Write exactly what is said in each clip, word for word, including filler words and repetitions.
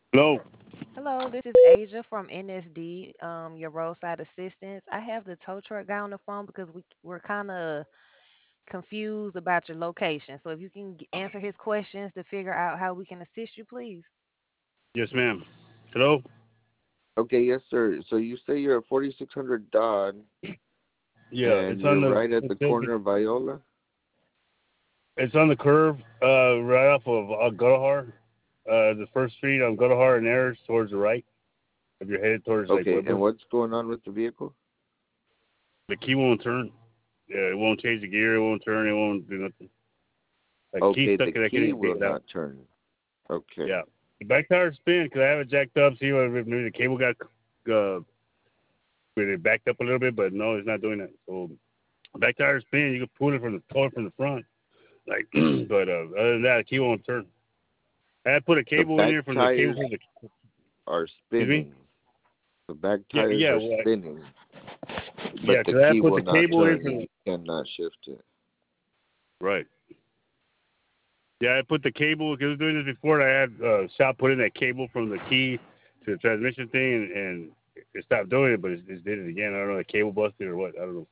Hello. Hello, this is Asia from N S D, um, your roadside assistance. I have the tow truck guy on the phone because we we're kind of confused about your location. So if you can g- answer his questions to figure out how we can assist you, please. Yes, ma'am. Hello. Okay, yes, sir. So you say you're a forty-six hundred Dodge, Yeah, and it's on you're the right at the it's corner of Viola. it's on the curve, uh, right off of uh, Guadalajara, uh, the first street on Guadalajara and Ayers towards the right. If you're headed towards like Okay, and Pueblo, what's going on with the vehicle? the key won't turn. Yeah, it won't change the gear. It won't turn. It won't do nothing. Like key Okay, stuck the and I can't key even take will it out. not turn. Okay. Yeah, the back tire spin because I have it jacked up. See if maybe the cable got uh, it backed up a little bit, but no, it's not doing that. So back tire spin, you can pull it from the toy from the front. Like, but uh, other than that, the key won't turn. I had put a The cable in back here from the cable tires from the. are Excuse me. spinning. The back Yeah, tires yeah, are well, spinning, yeah, but the because I key had put will the not cable in turn from and the. you cannot shift it. Right. Yeah, I put the cable because I was doing this before. I had uh, shop put in that cable from the key to the transmission thing, and, and it stopped doing it, but it, it did it again. I don't know, the cable busted or what. I don't know.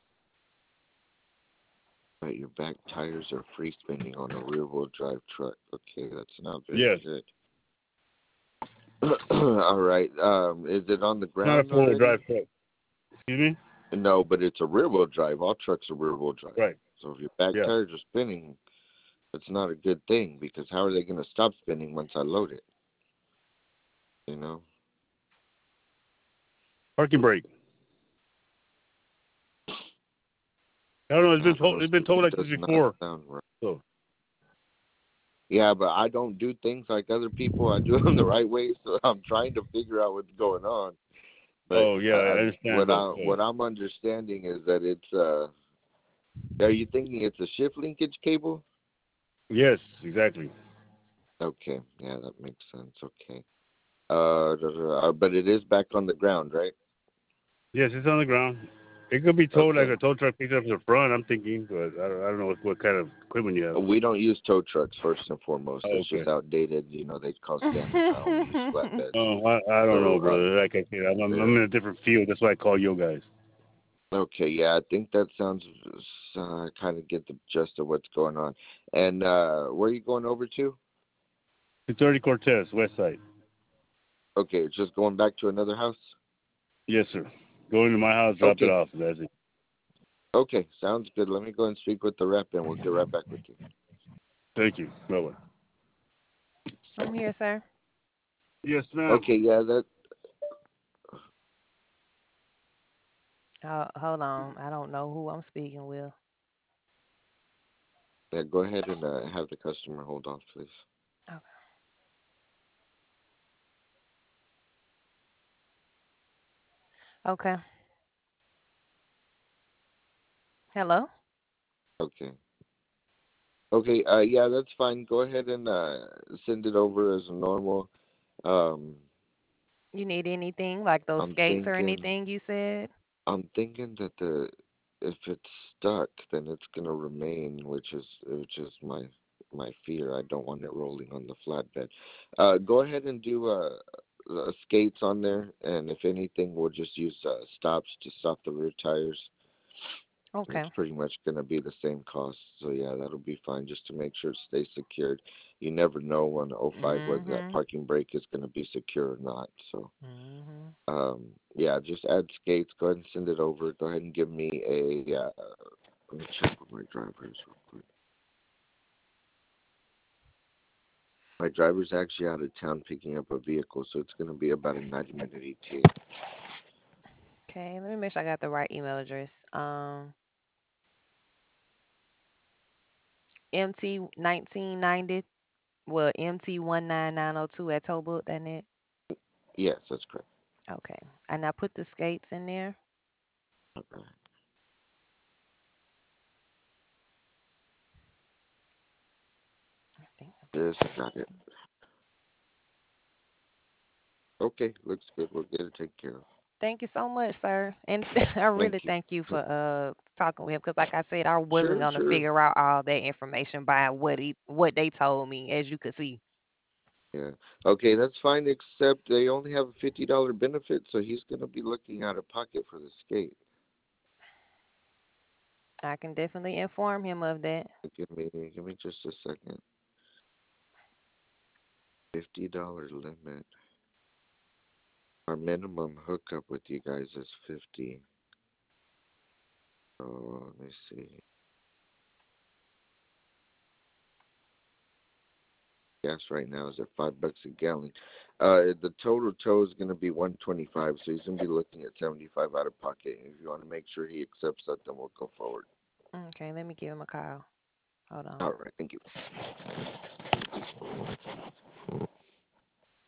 But your back tires are free spinning on a rear wheel drive truck. Okay, that's not very Yes, good. All right. Um, is it on the it's not a ground four wheel already? drive truck. Excuse me. No, but it's a rear wheel drive. All trucks are rear wheel drive. Right. So if your back Yeah. tires are spinning, that's not a good thing because how are they going to stop spinning once I load it? You know? Parking brake. I don't know. It's I been don't told. know. It's been told Something like this does not before. sound right. So. Yeah, but I don't do things like other people. I do them the right way, so I'm trying to figure out what's going on. But Oh yeah, uh, I understand, what but I uh, what I'm understanding is that it's uh. Are you thinking it's a shift linkage cable? yes, exactly. Okay, yeah, that makes sense. Okay. Uh, da- da- da, but it is back on the ground, right? Yes, it's on the ground. It could be towed like Okay. a tow truck picks it up the front. I'm thinking, but I don't, I don't know what, what kind of equipment you have. We don't use tow trucks first and foremost. Oh, That's just okay. outdated. You know, they cause damage. I only use flatbeds. Oh, I, I don't know, So, uh, brother. Like I said, I'm, I'm yeah. I'm in a different field. That's why I call you guys. Okay, yeah, I think that sounds. Uh, kind of get the gist of what's going on. And uh, where are you going over to? two thirty Cortez, West Side. Okay, it's just going back to another house. Yes, sir. Go into my house, drop it Okay, off. That's it. okay, sounds good. Let me go and speak with the rep, and we'll get right back with you. Thank you. Bye bye. I'm here, sir. Yes, ma'am. Okay, yeah, that. Oh, hold on. I don't know who I'm speaking with. Yeah, go ahead and uh, have the customer hold off, please. Okay. Okay. Hello. Okay. Okay, uh, yeah, that's fine. Go ahead and uh, send it over as normal. Um, You need anything like those I'm skates or thinking, anything you said? I'm thinking that the if it's stuck, then it's gonna remain, which is which is my my fear. I don't want it rolling on the flatbed. Uh, go ahead and do uh, uh, skates on there, and if anything, we'll just use uh, stops to stop the rear tires. It's Okay. pretty much going to be the same cost. So yeah, that'll be fine just to make sure it stays secured. You never know on the oh 05 whether that Mhm. parking brake is going to be secure or not. So Mhm. um, yeah, just add skates. Go ahead and send it over. Go ahead and give me a. Uh, let me check with my drivers real quick. My driver's actually out of town picking up a vehicle, so it's going to be about a ninety minute E T A. Okay. Let me make sure I got the right email address. Um, M T nineteen ninety. Well, M T one nine nine zero two at Tollbook. That it. Yes, that's correct. Okay. And I put the skates in there. Okay. I think I put Yes, the I got it. skates. Okay, looks good. We'll get it taken care of. Thank you so much, sir. And I Thank really you. thank you for uh talking with him because, like I said, I wasn't Sure, gonna sure. figure out all that information by what he what they told me, as you could see. Yeah. Okay, that's fine, except they only have a fifty dollar benefit, so he's gonna be looking out of pocket for the skate. I can definitely inform him of that. Give me give me just a second. Fifty dollar limit. Our minimum hookup with you guys is fifty. So let me see. Gas right now is at five bucks a gallon. Uh, the total tow is gonna be one twenty five, so he's gonna be looking at seventy five out of pocket. If you want to make sure he accepts that, then we'll go forward. Okay, let me give him a call. Hold on. All right, thank you.